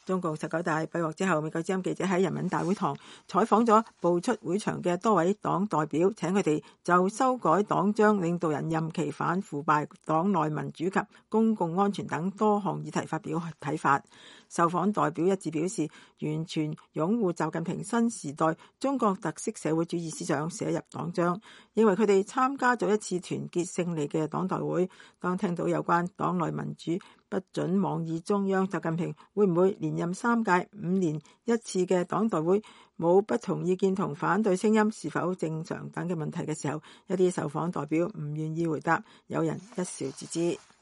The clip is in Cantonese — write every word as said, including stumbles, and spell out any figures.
中共十九大閉幕之後，美國之音記者喺人民大會堂採訪咗步出會場嘅多位黨代表，請佢哋就修改黨章、領導人任期、反腐敗、黨內民主及公共安全等多項議題發表睇法。受訪代表一致表示，完全擁護習近平新時代中國特色社會主義思想寫入黨章，認為佢哋參加咗一次團結勝利嘅黨代會。當聽到有關黨內民主不准妄議中央，習近平會唔會連任三屆五年一次嘅黨代會，冇不同意見同反對聲音是否正常等嘅問題嘅時候，一啲受訪代表唔願意回答，有人一笑置之。